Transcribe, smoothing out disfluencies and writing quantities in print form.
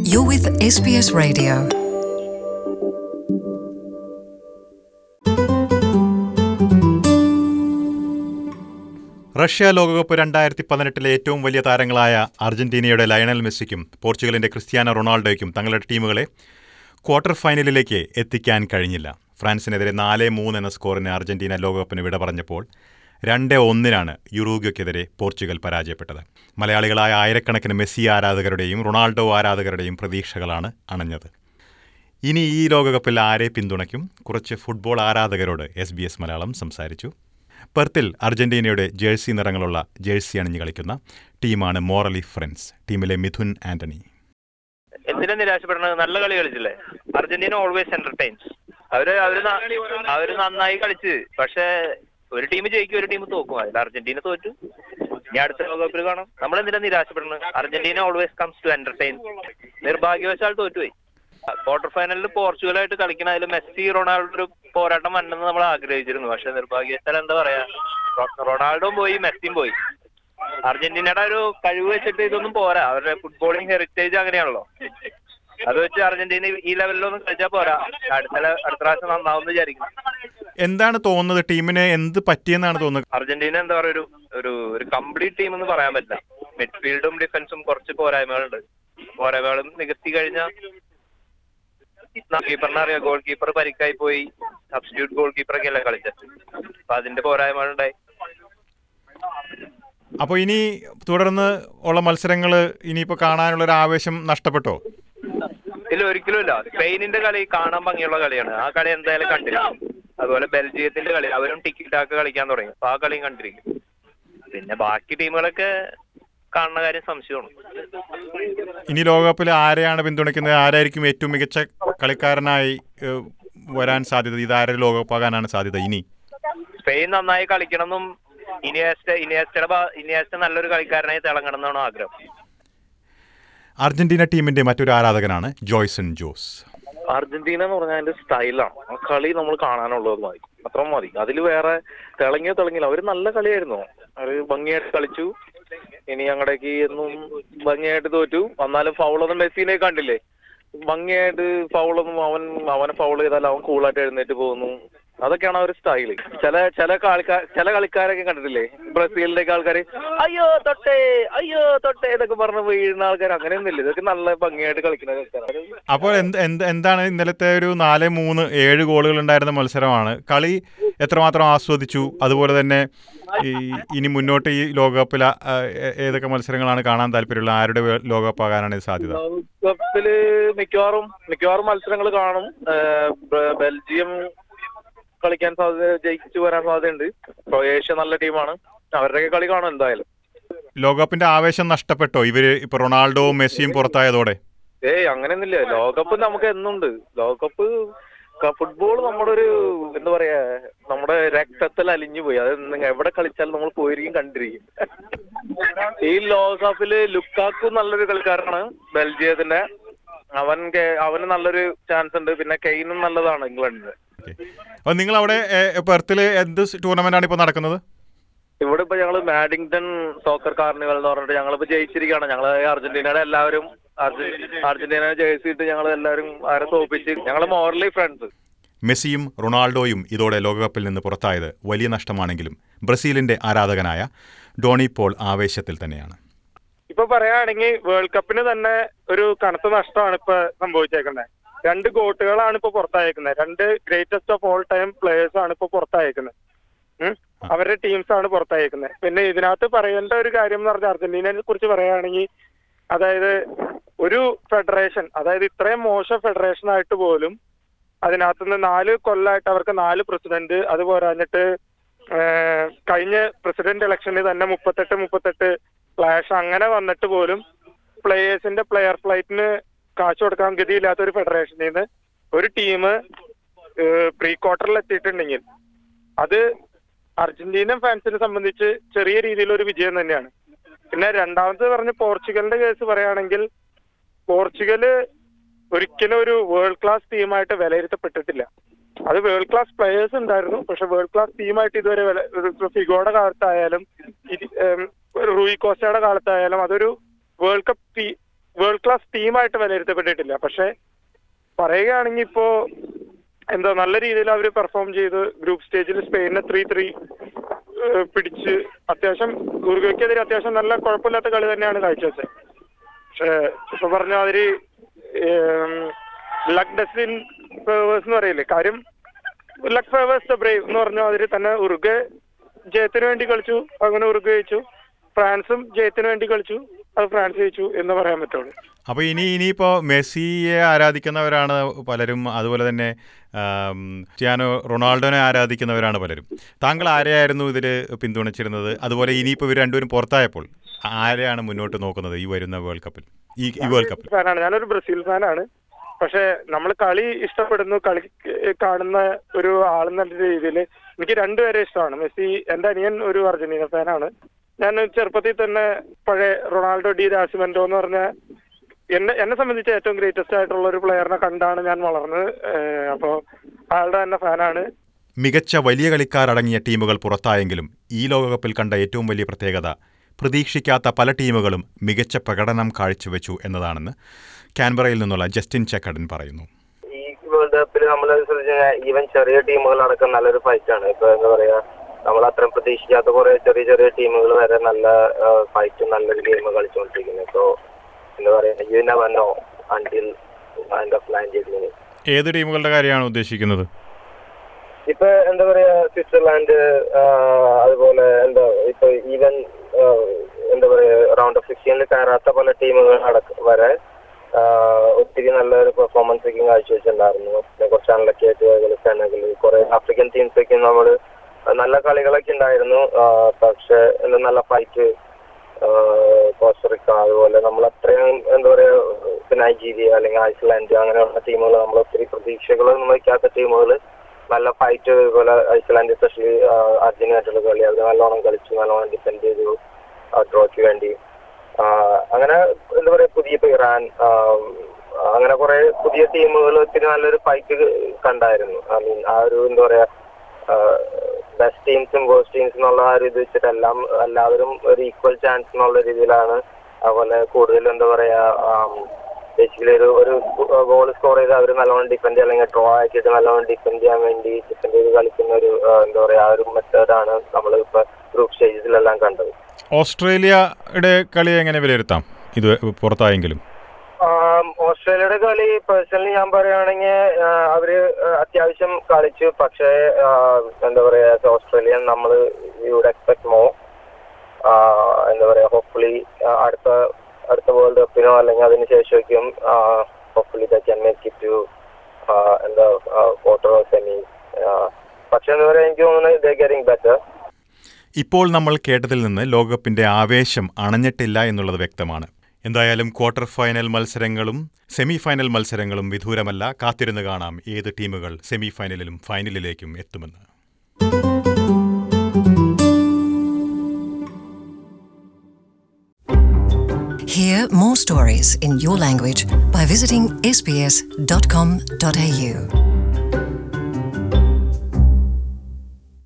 You're with SBS Radio. Russia ലോകകപ്പ് 2018 ഏറ്റവും വലിയ താരങ്ങളായ അർജന്റീനയുടെ ലയണൽ മെസ്സിക്കും പോർച്ചുഗലിന്റെ ക്രിസ്ത്യാനോ റൊണാൾഡോയ്ക്കും തങ്ങളുടെ ടീമുകളെ ക്വാർട്ടർ ഫൈനലിലേക്ക് എത്തിക്കാൻ കഴിഞ്ഞില്ല. ഫ്രാൻസിനെതിരെ 4-3 എന്ന സ്കോറിന് അർജന്റീന ലോകകപ്പിന് വിട പറഞ്ഞപ്പോൾ 2-1 യുറൂഗ്വയ്ക്കെതിരെ പോർച്ചുഗൽ പരാജയപ്പെട്ടത്. മലയാളികളായ ആയിരക്കണക്കിന് മെസ്സി ആരാധകരുടെയും റൊണാൾഡോ ആരാധകരുടെയും പ്രതീക്ഷകളാണ് അണഞ്ഞത്. ഇനി ഈ ലോകകപ്പിൽ ആരെ പിന്തുണയ്ക്കും? കുറച്ച് ഫുട്ബോൾ ആരാധകരോട് SBS മലയാളം സംസാരിച്ചു. പെർത്തിൽ അർജന്റീനയുടെ ജേഴ്സി നിറങ്ങളുള്ള ജേഴ്സി അണിഞ്ഞു കളിക്കുന്ന ടീമാണ് മോറലി ഫ്രണ്ട്സ്. ടീമിലെ മിഥുൻ ആന്റണി. എന്തിനാ നിരാശപ്പെടുന്നത്? നല്ല കളി കളിച്ചില്ലേ? Argentina always എന്റർടൈൻസ്. അവര് നന്നായി കളിച്ച്, പക്ഷെ ഒരു ടീം ജയിക്കും, ഒരു ടീം തോക്കും. അതിൽ അർജന്റീന തോറ്റു. ഇനി അടുത്ത ലോകകപ്പിൽ കാണാം. നമ്മൾ എന്തിനാ നിരാശപ്പെടുന്നത്? Argentina always comes to entertain. നിർഭാഗ്യവശാൽ തോറ്റുപോയി. ക്വാർട്ടർ ഫൈനലിൽ പോർച്ചുഗലായിട്ട് കളിക്കണം. അതിൽ മെസ്സി റൊണാൾഡോ ഒരു പോരാട്ടം വന്നെന്ന് നമ്മൾ ആഗ്രഹിച്ചിരുന്നു. പക്ഷെ നിർഭാഗ്യവശാൽ എന്താ പറയാ, റൊണാൾഡോയും പോയി, മെസ്സിയും പോയി. അർജന്റീനയുടെ ഒരു കഴിവ് വെച്ചിട്ട് ഇതൊന്നും പോരാ. അവരുടെ ഫുട്ബോളിംഗ് ഹെറിറ്റേജ് അങ്ങനെയാണല്ലോ. അത് വെച്ച് അർജന്റീന ഈ ലെവലിലൊന്നും കളിച്ചാൽ പോരാ. അടുത്ത പ്രാവശ്യം നന്നാവുമെന്ന് വിചാരിക്കുന്നു. എന്താണ് തോന്നുന്നത്? ടീമിന് എന്ത് പറ്റിയെന്നാണ് തോന്നുന്നത്? അർജന്റീന എന്താ പറയുക, ഒരു കംപ്ലീറ്റ് ടീം എന്ന് പറയാൻ പറ്റില്ല. മിഡ്ഫീൽഡും ഡിഫൻസും കുറച്ച് പോരായ്മകളുണ്ട്. പോരായ്മകളും നികത്തി കഴിഞ്ഞാൽ കീപ്പറിനെ അറിയാം. ഗോൾ കീപ്പർ പരിക്കായി പോയി. സബ്സ്റ്റിറ്റ്യൂട്ട് ഗോൾ കീപ്പറൊക്കെ അല്ലേ കളിച്ചത്. അപ്പൊ അതിന്റെ പോരായ്മകളുണ്ടായി. അപ്പൊ ഇനി തുടർന്ന് ഉള്ള മത്സരങ്ങൾ ഇനിയിപ്പോ കാണാനുള്ള ഒരു ആവേശം നഷ്ടപ്പെട്ടോ? ഇല്ല, ഒരിക്കലും ഇല്ല. സ്പെയിനിന്റെ കളി കാണാൻ ഭംഗിയുള്ള കളിയാണ്. ആ കളി എന്തായാലും കണ്ടിരിക്കും. അതുപോലെ ബെൽജിയത്തിന്റെ കളി, അവരും ടിക്കറ്റാക്ക് കളിക്കാൻ തുടങ്ങി. അപ്പൊ ആ കളിയും കണ്ടിരിക്കും. പിന്നെ ബാക്കി ടീമുകളൊക്കെ കാണുന്ന കാര്യം സംശയമാണ്. ഇനി ലോകകപ്പിൽ ആരെയാണ് പിന്തുണയ്ക്കുന്നത്? ആരായിരിക്കും ഏറ്റവും മികച്ച കളിക്കാരനായി വരാൻ സാധ്യത? ഇതാരെ ലോകകപ്പാകാനാണ് സാധ്യത? ഇനി സ്പെയിൻ നന്നായി കളിക്കണമെന്നും ഇനിയസ്റ്റ നല്ലൊരു കളിക്കാരനായി തിളങ്ങണം എന്നാണ് ആഗ്രഹം. അർജന്റീന ടീമിന്റെ മറ്റൊരു ആരാധകനാണ് ജോയ്സൺ ജോസ്. അർജന്റീന എന്ന് പറഞ്ഞാൽ അതിന്റെ സ്റ്റൈലാണ്. ആ കളി നമ്മൾ കാണാനുള്ളത് മതി, അത്ര മതി. അതിൽ വേറെ തിളങ്ങിയില്ല. അവര് നല്ല കളിയായിരുന്നു. അവര് ഭംഗിയായിട്ട് കളിച്ചു. ഇനി ഞങ്ങളുടെക്ക് എന്നും ഭംഗിയായിട്ട് തോറ്റു. എന്നാലും ഫൗളൊന്നും മെസ്സിനെ കണ്ടില്ലേ? ഭംഗിയായിട്ട് ഫൗളൊന്നും അവനെ ഫൗൾ ചെയ്താൽ അവൻ കൂളായിട്ട് എഴുന്നേറ്റ് പോകുന്നു. അതൊക്കെയാണ് ഒരു സ്റ്റൈല്. ചില കളിക്കാരൊക്കെ കണ്ടിട്ടില്ലേ? ബ്രസീലിന്റെ ഒക്കെ ആൾക്കാർ അയ്യോ തൊട്ടേ എന്നൊക്കെ പറഞ്ഞ് വീഴുന്ന ആൾക്കാർ. അങ്ങനെയൊന്നുമില്ല. ഇതൊക്കെ നല്ല ഭംഗിയായിട്ട് കളിക്കുന്ന കളിക്കാരാണ്. അപ്പോൾ എന്താണ് ഇന്നലത്തെ ഒരു 4-3 7 ഗോളുകൾ ഉണ്ടായിരുന്ന മത്സരമാണ്. കളി എത്രമാത്രം ആസ്വദിച്ചു? അതുപോലെ തന്നെ ഇനി മുന്നോട്ട് ഈ ലോകകപ്പിൽ ഏതൊക്കെ മത്സരങ്ങളാണ് കാണാൻ താല്പര്യമുള്ള? ആരുടെ ലോകകപ്പാകാനാണ് സാധ്യത? ലോകകപ്പില് മിക്കവാറും മത്സരങ്ങൾ കാണും. ബെൽജിയം കളിക്കാൻ സാധ്യത, ജയിച്ചു വരാൻ സാധ്യതയുണ്ട്. ക്രൊയേഷ്യ നല്ല ടീമാണ്. അവരുടെയൊക്കെ കളി കാണും എന്തായാലും. ലോകകപ്പിന്റെ ആവേശം നഷ്ടപ്പെട്ടോ ഇപ്പൊ റൊണാൾഡോവും മെസ്സിയും പുറത്തായതോടെ? അങ്ങനെയൊന്നുമില്ല. ലോകകപ്പ് നമുക്ക് എന്നുണ്ട്. ലോകകപ്പ് ഫുട്ബോൾ നമ്മുടെ ഒരു എന്താ പറയാ, നമ്മുടെ രക്തത്തിൽ അലിഞ്ഞു പോയി. അത് എവിടെ കളിച്ചാലും നമ്മൾ പോയിരിക്കും, കണ്ടിരിക്കും. ഈ ലോകകപ്പില് ലുക്കാക്കു നല്ലൊരു കളിക്കാരനാണ് ബെൽജിയത്തിന്റെ. അവന് നല്ലൊരു ചാൻസ് ഉണ്ട്. പിന്നെ കെയ്നും നല്ലതാണ് ഇംഗ്ലണ്ടിന്. അപ്പൊ നിങ്ങൾ അവിടെ പെർത്തിൽ എന്ത് ടൂർണമെന്റ് ആണ് ഇപ്പൊ നടക്കുന്നത്? ഇവിടെ ഇപ്പൊ ഞങ്ങള് മാഡിങ്ടൺ സോക്കർ കാർണിവൽ എന്ന് പറഞ്ഞിട്ട് ഞങ്ങളിപ്പോ ജയിച്ചിരിക്കുകയാണ്. ഞങ്ങള് അർജന്റീനയുടെ എല്ലാവരും അർജന്റീന ജേഴ്സി ഇട്ട് ഞങ്ങൾ എല്ലാവരും ആരെ തോപ്പിച്ച് ഞങ്ങള് മോറലി ഫ്രണ്ട്സ്. മെസ്സിയും റൊണാൾഡോയും ഇതോടെ ലോകകപ്പിൽ നിന്ന് പുറത്തായത് വലിയ നഷ്ടമാണെങ്കിലും ബ്രസീലിന്റെ ആരാധകനായ ഡോണി പോൾ ആവേശത്തിൽ തന്നെയാണ്. ഇപ്പൊ പറയുകയാണെങ്കിൽ വേൾഡ് കപ്പിന് തന്നെ ഒരു കനത്ത നഷ്ടമാണ് ഇപ്പൊ സംഭവിച്ചേക്കുന്നത്. 2 ഗോട്ടുകളാണ് ഇപ്പൊ പുറത്തായേക്കുന്നത്. 2 greatest of all time players ആണ് ഇപ്പൊ പുറത്തായേക്കുന്നത്. അവരുടെ ടീംസ് ആണ് പുറത്തായേക്കുന്നത്. പിന്നെ ഇതിനകത്ത് പറയേണ്ട ഒരു കാര്യം എന്ന് പറഞ്ഞാൽ അർജന്റീനയെ കുറിച്ച് പറയുകയാണെങ്കിൽ, അതായത് ഒരു ഫെഡറേഷൻ, അതായത് ഇത്രയും മോശം ഫെഡറേഷൻ ആയിട്ട് പോലും അതിനകത്തുനിന്ന് 4 കൊല്ലമായിട്ട് അവർക്ക് 4 പ്രസിഡന്റ്, അത് പോരാഞ്ഞിട്ട് കഴിഞ്ഞ പ്രസിഡന്റ് ഇലക്ഷനിൽ തന്നെ 38 ഫ്ലാഷ് അങ്ങനെ വന്നിട്ട് പോലും പ്ലേയേഴ്സിന്റെ പ്ലെയർ ഫ്ലൈറ്റിന് കാശ് കൊടുക്കാൻ ഗതിയില്ലാത്ത ഒരു ഫെഡറേഷനിൽ നിന്ന് ഒരു ടീം പ്രീ ക്വാർട്ടറിൽ എത്തിയിട്ടുണ്ടെങ്കിൽ അത് അർജന്റീനൻ ഫാൻസിനെ സംബന്ധിച്ച് ചെറിയ രീതിയിലൊരു വിജയം തന്നെയാണ്. പിന്നെ രണ്ടാമത് പറഞ്ഞ പോർച്ചുഗലിന്റെ കേസ് പറയുകയാണെങ്കിൽ, പോർച്ചുഗല് ഒരിക്കലും ഒരു വേൾഡ് ക്ലാസ് ടീമായിട്ട് വിലയിരുത്തപ്പെട്ടിട്ടില്ല. അത് വേൾഡ് ക്ലാസ് പ്ലെയേഴ്സ് ഉണ്ടായിരുന്നു, പക്ഷെ വേൾഡ് ക്ലാസ് ടീമായിട്ട് ഇതുവരെ ഫിഗോയുടെ കാലത്തായാലും റൂയി കോസ്റ്റയുടെ കാലത്തായാലും അതൊരു വേൾഡ് കപ്പ് വേൾഡ് ക്ലാസ് ടീമായിട്ട് വിലയിരുത്തപ്പെട്ടിട്ടില്ല. പക്ഷെ പറയുകയാണെങ്കിൽ ഇപ്പോ എന്താ നല്ല രീതിയിൽ അവർ പെർഫോം ചെയ്ത് ഗ്രൂപ്പ് സ്റ്റേജിൽ സ്പെയിനെ 3-3 പിടിച്ച് അത്യാവശ്യം ഉറുഗ്വേക്കെതിരെ അത്യാവശ്യം നല്ല കുഴപ്പമില്ലാത്ത കളി തന്നെയാണ് കാഴ്ചവെച്ചത്. പക്ഷെ ഇപ്പൊ പറഞ്ഞ മാതിരി ലക്ക് ഡെസ്റ്റിൻ ഫേവേഴ്സ് എന്ന് പറയില്ലേ, കാര്യം ലക്ക് ഫേവേഴ്സ് ദ ബ്രേവ് എന്ന് പറഞ്ഞ മാതിരി തന്നെ ഉറുഗ്വേ ജയത്തിന് വേണ്ടി കളിച്ചു, അങ്ങനെ ഉറുഗ്വേ ജയിച്ചു. ഫ്രാൻസും ജയത്തിന് വേണ്ടി കളിച്ചു, അത് ഫ്രാൻസ് ജയിച്ചു എന്ന് പറയാൻ പറ്റുള്ളൂ. അപ്പോൾ ഇനിയിപ്പോൾ മെസ്സിയെ ആരാധിക്കുന്നവരാണ് പലരും, അതുപോലെ തന്നെ ക്രിസ്ത്യാനോ റൊണാൾഡോനെ ആരാധിക്കുന്നവരാണ് പലരും. താങ്കൾ ആരെയായിരുന്നു ഇതിൽ പിന്തുണച്ചിരുന്നത്? അതുപോലെ ഇനിയിപ്പോൾ ഇവർ രണ്ടുപേരും പുറത്തായപ്പോൾ ആരെയാണ് മുന്നോട്ട് നോക്കുന്നത് ഈ വരുന്ന വേൾഡ് കപ്പിൽ? ഈ വേൾഡ് കപ്പിൽ ഫാനാണ്, ഞാനൊരു ബ്രസീൽ ഫാനാണ്. പക്ഷെ നമ്മൾ കളി ഇഷ്ടപ്പെടുന്നു, കളി കാണുന്ന ഒരു ആളെന്ന രീതിയിൽ എനിക്ക് രണ്ടുപേരെ ഇഷ്ടമാണ്. മെസ്സി, എൻ്റെ അനിയൻ ഒരു അർജന്റീന ഫാനാണ്. ഞാൻ ചെറുപ്പത്തിൽ തന്നെ പഴയ റൊണാൾഡോ ഡി നാസിമെന്റോ എന്ന് പറഞ്ഞ എന്നെ സംബന്ധിച്ച് ഏറ്റവും ഗ്രേറ്റസ്റ്റ് ആയിട്ടുള്ള ഒരു പ്ലെയറിനെ കണ്ടാണ് ഞാൻ വളർന്നത്. അപ്പോൾ അയാളുടെ തന്നെ ഫാനാണ്. മികച്ച വലിയ കളിക്കാരടങ്ങിയ ടീമുകൾ പുറത്തായെങ്കിലും ഈ ലോകകപ്പിൽ കണ്ട ഏറ്റവും വലിയ പ്രത്യേകത പ്രതീക്ഷിക്കാത്ത പല ടീമുകളും മികച്ച പ്രകടനം കാഴ്ചവെച്ചു എന്നതാണെന്ന് കാൻബറയിൽ നിന്നുള്ള ജസ്റ്റിൻ ചെക്കഡൻ പറയുന്നു. ഈ വേൾഡ് കപ്പിൽ നമ്മൾ ഈവൻ ചെറിയ ടീമുകളടക്കം നല്ലൊരു ഫൈറ്റാണ്. ഇപ്പൊ എന്താ പറയാ, നമ്മൾ അത്രയും പ്രതീക്ഷിക്കാത്ത കുറെ ചെറിയ ചെറിയ ടീമുകൾ വരെ നല്ല ഫൈറ്റും നല്ലൊരു ഗെയിം കളിച്ചുകൊണ്ടിരിക്കുന്നത്. സോ എന്താ പറയാ, you never know until end of 90 minutes. ഏത് ടീമുകളുടെ കാര്യമാണ് ഉദ്ദേശിക്കുന്നത്? ഇപ്പൊ എന്താ പറയാ, സ്വിറ്റ്സർലാൻഡ്, അതുപോലെ എന്താ ഇപ്പൊ ഈവൻ എന്താ പറയാ റൗണ്ട് ഓഫ് 16 കയറാത്ത പല ടീമുകൾ വരെ ഒത്തിരി നല്ലൊരു പെർഫോമൻസ് ഒക്കെ കാഴ്ചവെച്ചിട്ടുണ്ടായിരുന്നു. പിന്നെ കുറച്ച് അൺലക്കി ആയിട്ട് സെനഗൽ, കുറെ ആഫ്രിക്കൻ ടീംസ് ഒക്കെ നമ്മൾ നല്ല കളികളൊക്കെ ഉണ്ടായിരുന്നു. പക്ഷെ നല്ല ഫൈറ്റ് കോസ്റ്ററിക്ക, അതുപോലെ നമ്മൾ അത്രയും എന്താ പറയാ നൈജീരിയ അല്ലെങ്കിൽ ഐസ്ലാൻഡ് അങ്ങനെയുള്ള ടീമുകൾ, നമ്മൾ ഒത്തിരി പ്രതീക്ഷകളൊന്നും വയ്ക്കാത്ത ടീമുകൾ നല്ല ഫൈറ്റ്, അതുപോലെ ഐസ്ലാൻഡ് എസ്പെഷ്യലി അർജന്റീനയായിട്ടുള്ള കളി അവർ നല്ലോണം കളിച്ചു, നല്ലോണം ഡിഫെൻഡ് ചെയ്തു ഡ്രോയ്ക്ക് വേണ്ടി. അങ്ങനെ എന്താ പറയാ പുതിയ ഇറാൻ, അങ്ങനെ കുറെ പുതിയ ടീമുകൾ ഒത്തിരി നല്ലൊരു ഫൈറ്റ് കണ്ടായിരുന്നു. ഐ മീൻ ആ ഒരു എന്താ പറയാ ബെസ്റ്റ് ടീംസും വേഴ്സ്റ്റ് ടീംസും എന്നുള്ള ആ ഒരു ഇത് വെച്ചിട്ട് എല്ലാവരും ഒരു ഈക്വൽ ചാൻസ് എന്നുള്ള രീതിയിലാണ്. അതുപോലെ കൂടുതൽ എന്താ പറയാ ബേസിക്കലി ഒരു ഗോൾ സ്കോർ ചെയ്ത് അവർ നല്ലോണം ഡിഫെൻഡ് അല്ലെങ്കിൽ ഡ്രോ ആക്കിയിട്ട് നല്ലോണം ഡിഫെൻഡ് ചെയ്യാൻ വേണ്ടി ഡിഫെൻഡ് ചെയ്ത് കളിക്കുന്ന ഒരു എന്താ പറയാ ആ ഒരു മെത്തേഡാണ് നമ്മൾ ഇപ്പൊ ഗ്രൂപ്പ് സ്റ്റേജിലെല്ലാം കണ്ടത്. ഓസ്ട്രേലിയയുടെ കളി എങ്ങനെ വിലയിരുത്താം ഇത് പുറത്തായെങ്കിലും? ഓസ്ട്രേലിയയുടെ കളി പേഴ്സണലി ഞാൻ പറയുകയാണെങ്കിൽ അവര് അത്യാവശ്യം കളിച്ചു. പക്ഷേ എന്താ പറയാ ഓസ്ട്രേലിയ നമ്മൾ വുഡ് എക്സ്പെക്ട് മോർ. എന്താ പറയാ ഹോപ്പ്ഫുള്ളി അടുത്ത വേൾഡ് കപ്പിനോ അല്ലെങ്കിൽ അതിന് ശേഷമൊക്കെയും hopefully they can make it to എന്താ ക്വാർട്ടർ ഓർ സെമി. പക്ഷെ എന്താ പറയാ എനിക്ക് തോന്നുന്നത് ദേ ഗെറ്റിംഗ് ബെറ്റർ. ഇപ്പോൾ നമ്മൾ കേട്ടതിൽ നിന്ന് ലോകകപ്പിന്റെ ആവേശം അണഞ്ഞിട്ടില്ല എന്നുള്ളത് വ്യക്തമാണ്. എന്തായാലും ക്വാർട്ടർ ഫൈനൽ മത്സരങ്ങളും സെമി ഫൈനൽ മത്സരങ്ങളും വിദൂരമല്ല. കാത്തിരുന്ന് കാണാം ഏത് ടീമുകൾ സെമി ഫൈനലിലും ഫൈനലിലേക്കും എത്തുമെന്ന്. Hear more stories in your language by visiting sbs.com.au.